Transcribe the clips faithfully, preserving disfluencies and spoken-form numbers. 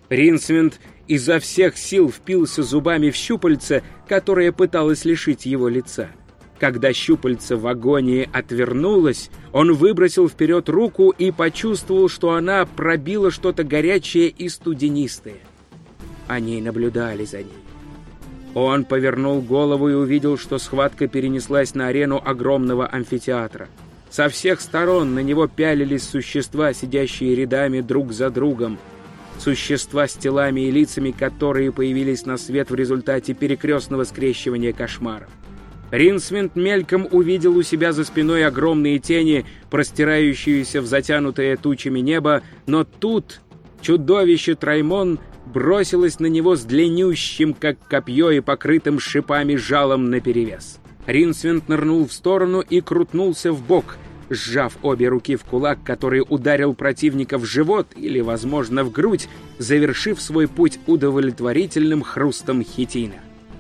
Ринсвинд изо всех сил впился зубами в щупальце, которое пыталось лишить его лица. Когда щупальце в агонии отвернулось, он выбросил вперед руку и почувствовал, что она пробила что-то горячее и студенистое. Они наблюдали за ней. Он повернул голову и увидел, что схватка перенеслась на арену огромного амфитеатра. Со всех сторон на него пялились существа, сидящие рядами друг за другом. Существа с телами и лицами, которые появились на свет в результате перекрестного скрещивания кошмаров. Ринсвинд мельком увидел у себя за спиной огромные тени, простирающиеся в затянутое тучами небо, но тут чудовище Траймон бросилось на него с длиннющим, как копье, и покрытым шипами жалом наперевес. Ринсвинд нырнул в сторону и крутнулся в бок, сжав обе руки в кулак, который ударил противника в живот или, возможно, в грудь, завершив свой путь удовлетворительным хрустом хитина.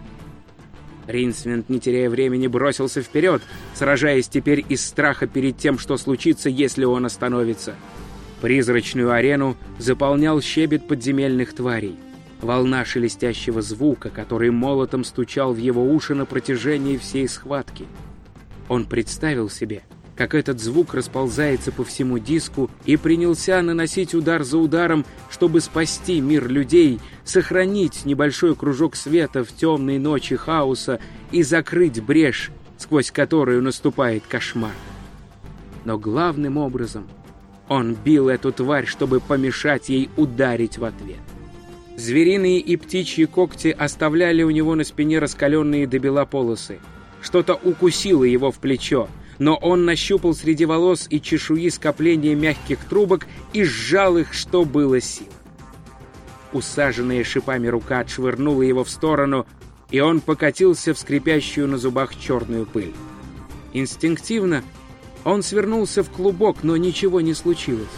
Ринсвинд, не теряя времени, бросился вперед, сражаясь теперь из страха перед тем, что случится, если он остановится. Призрачную арену заполнял щебет подземельных тварей. Волна шелестящего звука, который молотом стучал в его уши на протяжении всей схватки. Он представил себе, как этот звук расползается по всему диску, и принялся наносить удар за ударом, чтобы спасти мир людей, сохранить небольшой кружок света в темной ночи хаоса и закрыть брешь, сквозь которую наступает кошмар. Но главным образом он бил эту тварь, чтобы помешать ей ударить в ответ. Звериные и птичьи когти оставляли у него на спине раскаленные до бела полосы. Что-то укусило его в плечо, но он нащупал среди волос и чешуи скопление мягких трубок и сжал их, что было сил. Усаженная шипами рука отшвырнула его в сторону, и он покатился в скрипящую на зубах черную пыль. Инстинктивно он свернулся в клубок, но ничего не случилось.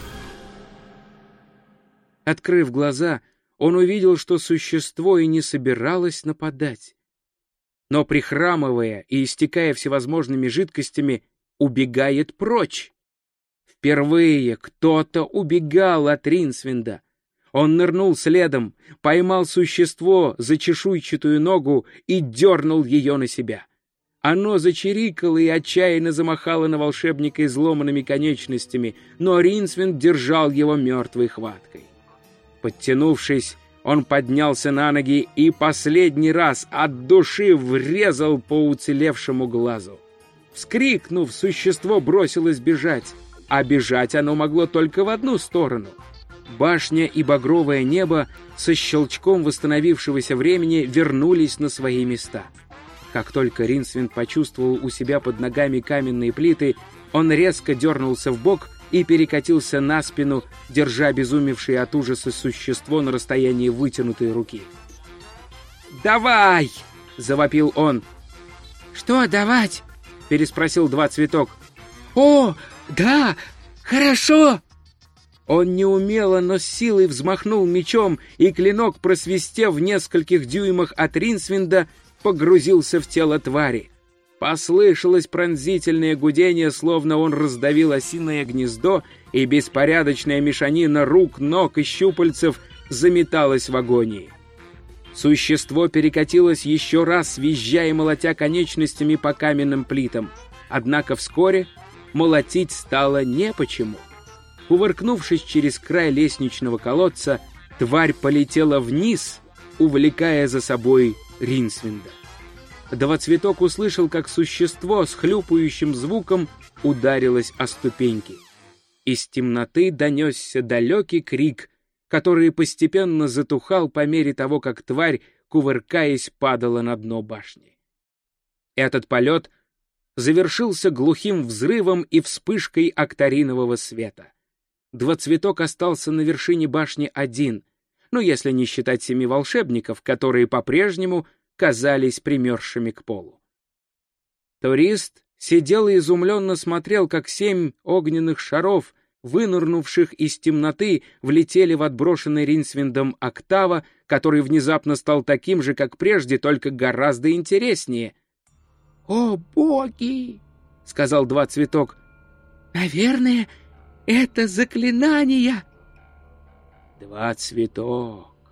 Открыв глаза, он увидел, что существо и не собиралось нападать, но, прихрамывая и истекая всевозможными жидкостями, убегает прочь. Впервые кто-то убегал от Ринсвинда. Он нырнул следом, поймал существо за чешуйчатую ногу и дернул ее на себя. Оно зачирикало и отчаянно замахало на волшебника изломанными конечностями, но Ринсвинд держал его мертвой хваткой. Подтянувшись, он поднялся на ноги и последний раз от души врезал по уцелевшему глазу. Вскрикнув, существо бросилось бежать, а бежать оно могло только в одну сторону. Башня и багровое небо со щелчком восстановившегося времени вернулись на свои места. Как только Ринсвинд почувствовал у себя под ногами каменные плиты, он резко дернулся в бок и перекатился на спину, держа обезумевшее от ужаса существо на расстоянии вытянутой руки. «Давай!» — завопил он. «Что давать?» — переспросил Два Цветок. «О, да, хорошо!» Он неумело, но с силой взмахнул мечом, и клинок, просвистев в нескольких дюймах от Ринсвинда, погрузился в тело твари. Послышалось пронзительное гудение, словно он раздавил осиное гнездо, и беспорядочная мешанина рук, ног и щупальцев заметалась в агонии. Существо перекатилось еще раз, визжая и молотя конечностями по каменным плитам. Однако вскоре молотить стало не почему. Кувыркнувшись через край лестничного колодца, тварь полетела вниз, увлекая за собой Ринсвинда. Два Цветок услышал, как существо с хлюпающим звуком ударилось о ступеньки. Из темноты донесся далекий крик, который постепенно затухал по мере того, как тварь, кувыркаясь, падала на дно башни. Этот полет завершился глухим взрывом и вспышкой актаринового света. Два Цветок остался на вершине башни один, ну, если не считать семи волшебников, которые по-прежнему казались примерзшими к полу. Турист сидел и изумленно смотрел, как семь огненных шаров, вынырнувших из темноты, влетели в отброшенный Ринсвиндом октава, который внезапно стал таким же, как прежде, только гораздо интереснее. «О, боги!» — сказал Два Цветок. «Наверное, это заклинание!» «Два Цветок!»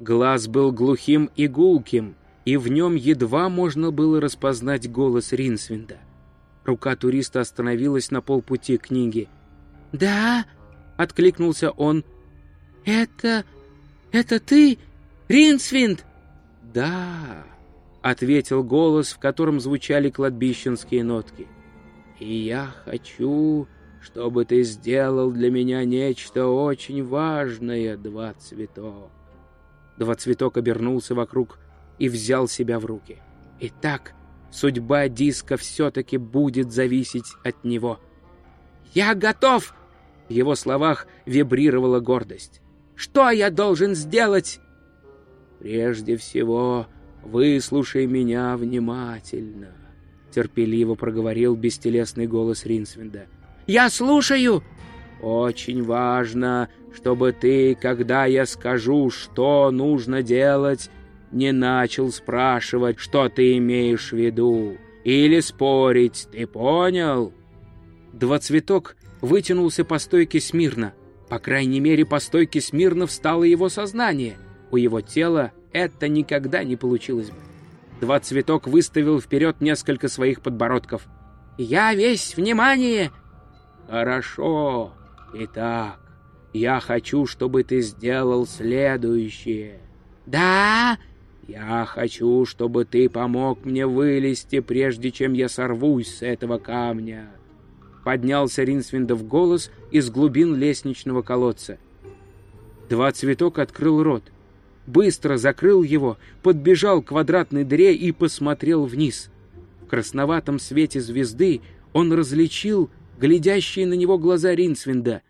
Глаз был глухим и гулким, и в нем едва можно было распознать голос Ринсвинда. Рука туриста остановилась на полпути к книге. «Да?» — откликнулся он. «Это... это ты, Ринсвинд?» «Да», — ответил голос, в котором звучали кладбищенские нотки. «И я хочу, чтобы ты сделал для меня нечто очень важное, Двацветок». Двацветок обернулся вокруг и взял себя в руки. Итак, судьба диска все-таки будет зависеть от него. «Я готов!» В его словах вибрировала гордость. «Что я должен сделать?» «Прежде всего, выслушай меня внимательно», — терпеливо проговорил бестелесный голос Ринсвинда. «Я слушаю!» «Очень важно, чтобы ты, когда я скажу, что нужно делать, не начал спрашивать, что ты имеешь в виду, или спорить, ты понял?» Двацветок вытянулся по стойке смирно. По крайней мере, по стойке смирно встало его сознание. У его тела это никогда не получилось бы. Двацветок выставил вперед несколько своих подбородков. «Я весь внимание!» «Хорошо. Итак, я хочу, чтобы ты сделал следующее». «Да?» «Я хочу, чтобы ты помог мне вылезти, прежде чем я сорвусь с этого камня». Поднялся Ринсвиндов голос из глубин лестничного колодца. Двацветок открыл рот, быстро закрыл его, подбежал к квадратной дыре и посмотрел вниз. В красноватом свете звезды он различил глядящие на него глаза Ринсвинда.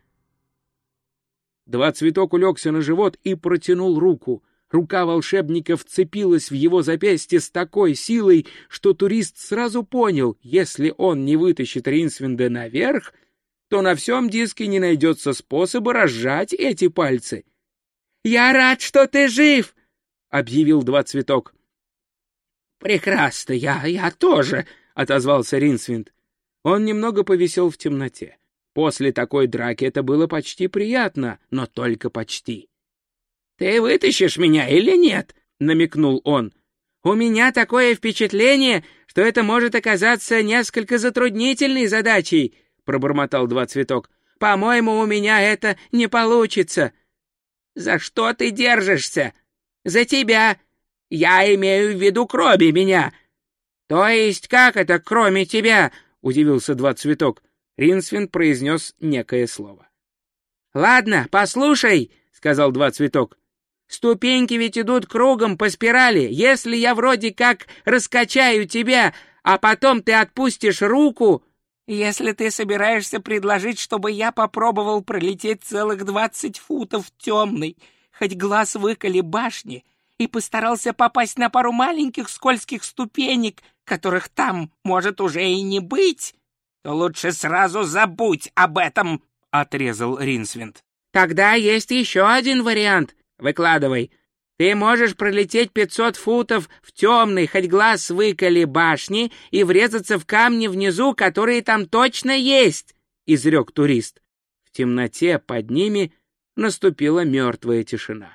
Двацветок улегся на живот и протянул руку. Рука волшебника вцепилась в его запястье с такой силой, что турист сразу понял, если он не вытащит Ринсвинда наверх, то на всем диске не найдется способа разжать эти пальцы. «Я рад, что ты жив!» — объявил Двацветок. «Прекрасно, я, я тоже!» — отозвался Ринсвинд. Он немного повисел в темноте. После такой драки это было почти приятно, но только почти. «Ты вытащишь меня или нет?» — намекнул он. «У меня такое впечатление, что это может оказаться несколько затруднительной задачей», — пробормотал Двацветок. «По-моему, у меня это не получится». «За что ты держишься?» «За тебя. Я имею в виду кроме меня». «То есть как это кроме тебя?» — удивился Двацветок. Ринсвинд произнес некое слово. «Ладно, послушай», — сказал Двацветок. «Ступеньки ведь идут кругом по спирали. Если я вроде как раскачаю тебя, а потом ты отпустишь руку... Если ты собираешься предложить, чтобы я попробовал пролететь целых двадцать футов темной, хоть глаз выколи башни, и постарался попасть на пару маленьких скользких ступенек, которых там может уже и не быть, то лучше сразу забудь об этом», — отрезал Ринсвинд. «Тогда есть еще один вариант. Выкладывай. Ты можешь пролететь пятьсот футов в темной, хоть глаз выколи башни, и врезаться в камни внизу, которые там точно есть», — изрек турист. В темноте под ними наступила мертвая тишина.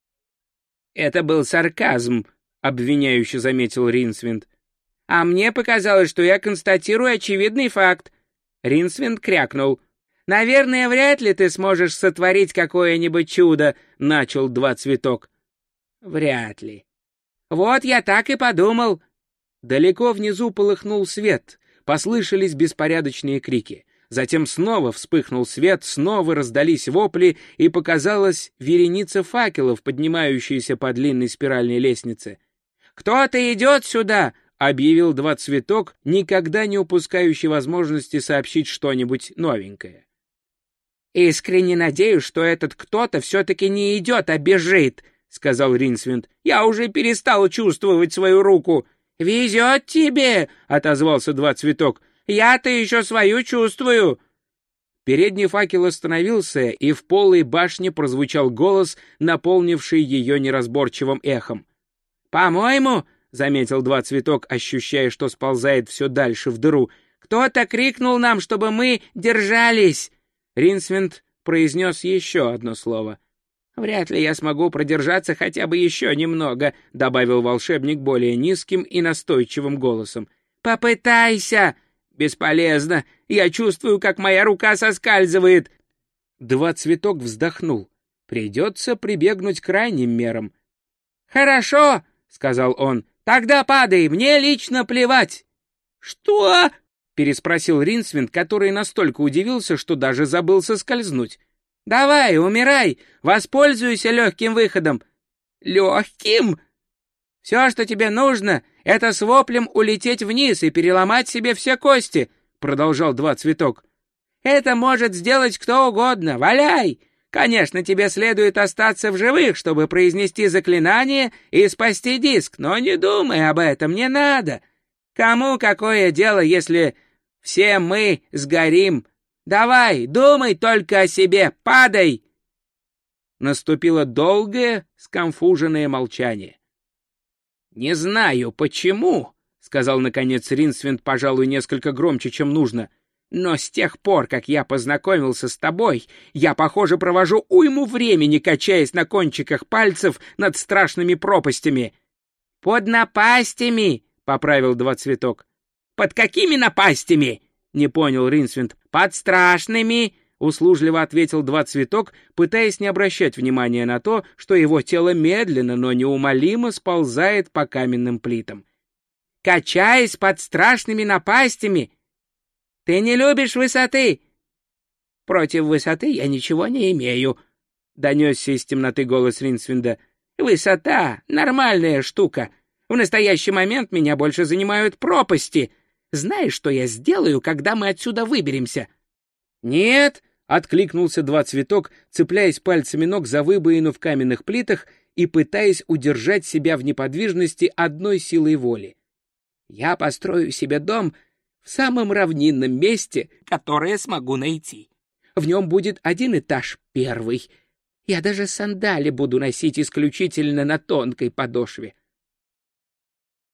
«Это был сарказм», — обвиняюще заметил Ринсвинд. «А мне показалось, что я констатирую очевидный факт». Ринсвинд крякнул. «Наверное, вряд ли ты сможешь сотворить какое-нибудь чудо», — начал Двацветок. «Вряд ли». «Вот я так и подумал». Далеко внизу полыхнул свет, послышались беспорядочные крики. Затем снова вспыхнул свет, снова раздались вопли, и показалась вереница факелов, поднимающаяся по длинной спиральной лестнице. «Кто-то идет сюда!» — объявил Двацветок, никогда не упускающий возможности сообщить что-нибудь новенькое. «Искренне надеюсь, что этот кто-то все-таки не идет, а бежит», — сказал Ринсвинд. «Я уже перестал чувствовать свою руку». «Везет тебе», — отозвался Двацветок. «Я-то еще свою чувствую». Передний факел остановился, и в полой башне прозвучал голос, наполнивший ее неразборчивым эхом. «По-моему», — заметил Двацветок, ощущая, что сползает все дальше в дыру, «кто-то крикнул нам, чтобы мы держались». Ринсвинд произнес еще одно слово. «Вряд ли я смогу продержаться хотя бы еще немного», — добавил волшебник более низким и настойчивым голосом. «Попытайся!» «Бесполезно. Я чувствую, как моя рука соскальзывает». Два цветок вздохнул. Придется прибегнуть к крайним мерам. «Хорошо», — сказал он. «Тогда падай, мне лично плевать». «Что?» — переспросил Ринсвинд, который настолько удивился, что даже забыл соскользнуть. «Давай, умирай, воспользуйся легким выходом». «Легким?» «Все, что тебе нужно, это с воплем улететь вниз и переломать себе все кости», — продолжал Два Цветок. «Это может сделать кто угодно. Валяй! Конечно, тебе следует остаться в живых, чтобы произнести заклинание и спасти диск, но не думай об этом, не надо. Кому какое дело, если все мы сгорим? Давай, думай только о себе, падай!» Наступило долгое, сконфуженное молчание. «Не знаю, почему», — сказал, наконец, Ринсвинд, пожалуй, несколько громче, чем нужно, «но с тех пор, как я познакомился с тобой, я, похоже, провожу уйму времени, качаясь на кончиках пальцев над страшными пропастями». «Под напастями», — поправил Два Цветок. «Под какими напастями?» — не понял Ринсвинд. «Под страшными», — услужливо ответил Два Цветок, пытаясь не обращать внимания на то, что его тело медленно, но неумолимо сползает по каменным плитам. «Качаясь под страшными напастями. Ты не любишь высоты?» «Против высоты я ничего не имею», — донесся из темноты голос Ринсвинда. «Высота — нормальная штука. В настоящий момент меня больше занимают пропасти. Знаешь, что я сделаю, когда мы отсюда выберемся?» «Нет», — откликнулся Два Цветок, цепляясь пальцами ног за выбоину в каменных плитах и пытаясь удержать себя в неподвижности одной силой воли. «Я построю себе дом в самом равнинном месте, которое смогу найти. В нем будет один этаж первый. Я даже сандали буду носить исключительно на тонкой подошве.